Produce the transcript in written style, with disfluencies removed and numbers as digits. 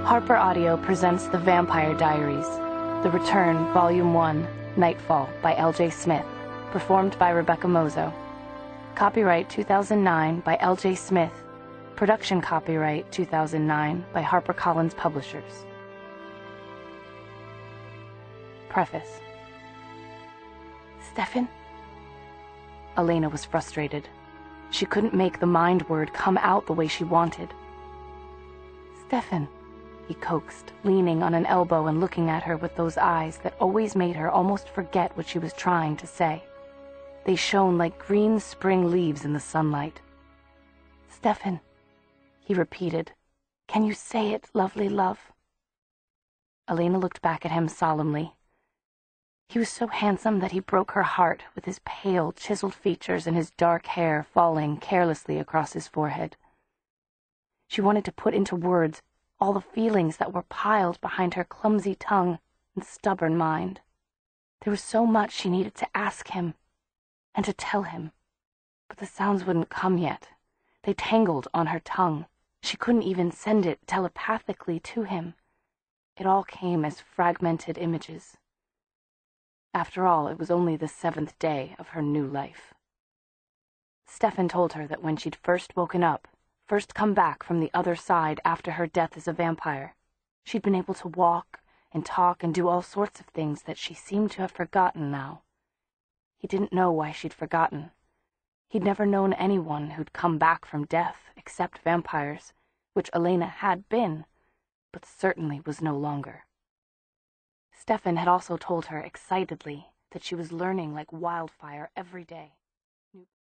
Harper Audio presents The Vampire Diaries, The Return, Volume 1, Nightfall by L.J. Smith, performed by Rebecca Mozo. Copyright 2009 by L.J. Smith. Production copyright 2009 by HarperCollins Publishers. Preface. Stefan? Elena was frustrated. She couldn't make the mind word come out the way she wanted. Stefan, he coaxed, leaning on an elbow and looking at her with those eyes that always made her almost forget what she was trying to say. They shone like green spring leaves in the sunlight. Stefan, he repeated, can you say it, lovely love? Elena looked back at him solemnly. He was so handsome that he broke her heart with his pale, chiseled features and his dark hair falling carelessly across his forehead. She wanted to put into words all the feelings that were piled behind her clumsy tongue and stubborn mind. There was so much she needed to ask him and to tell him, but the sounds wouldn't come yet. They tangled on her tongue. She couldn't even send it telepathically to him. It all came as fragmented images. After all, it was only the 7th day of her new life. Stefan told her that when she'd first woken up, first come back from the other side after her death as a vampire, she'd been able to walk and talk and do all sorts of things that she seemed to have forgotten now. He didn't know why she'd forgotten. He'd never known anyone who'd come back from death except vampires, which Elena had been, but certainly was no longer. Stefan had also told her excitedly that she was learning like wildfire every day.